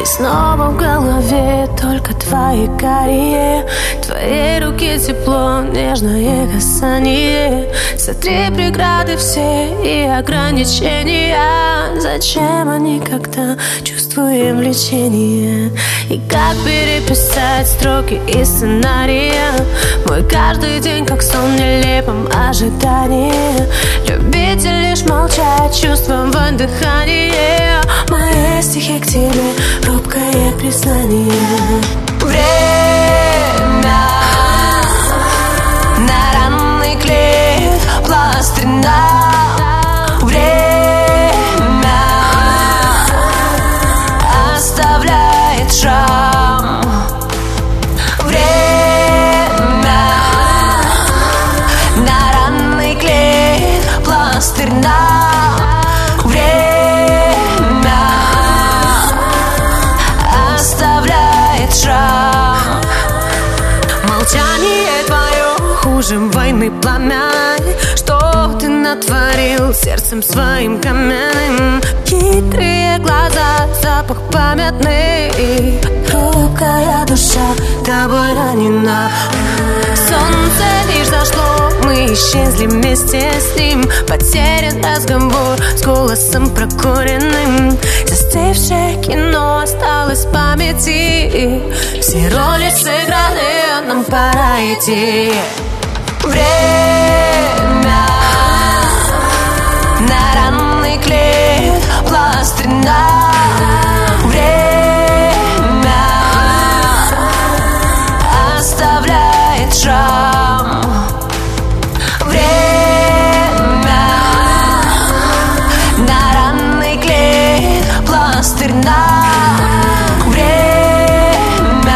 И снова в голове только твои карие, твоей руки тепло, нежное касание. Сотри преграды все и ограничения. Зачем они, когда чувствуем влечение? И как переписать строки из сценария? Мой каждый день как сон в нелепом ожидании. Любить и лишь молчать чувством в дыхании. Мои стихи к тебе робкое признание. Время на ранный клеит пластырь на время оставляет шрам. Время на ранный клеит пластырь на время оставляет шрам. Молчание твое хуже войны пламя. Что ты натворил сердцем своим каменным? Хитрые глаза, запах памятный. Хрупкая душа тобой ранена. Солнце лишь зашло, мы исчезли вместе с ним. Потерян разговор с голосом прокуренным. Застывшее кино осталось в памяти. Все роли сыграны, нам пора идти. Время на ранный клеит пластырь на время оставляет шрам. Время на ранный клеит пластырь на время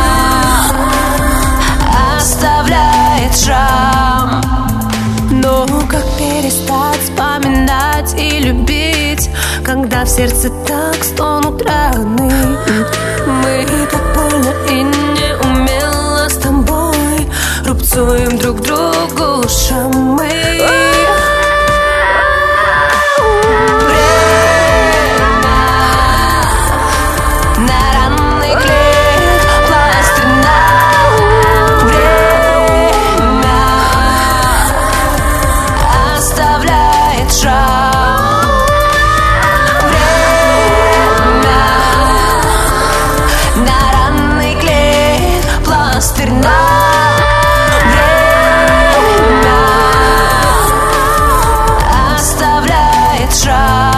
оставляет шрам. Но как перестать вспоминать и любить, когда в сердце так стонут раны? Мы так больно и неумело с тобой рубцуем друг другу шрамы. Пластырь на время оставляет шрам.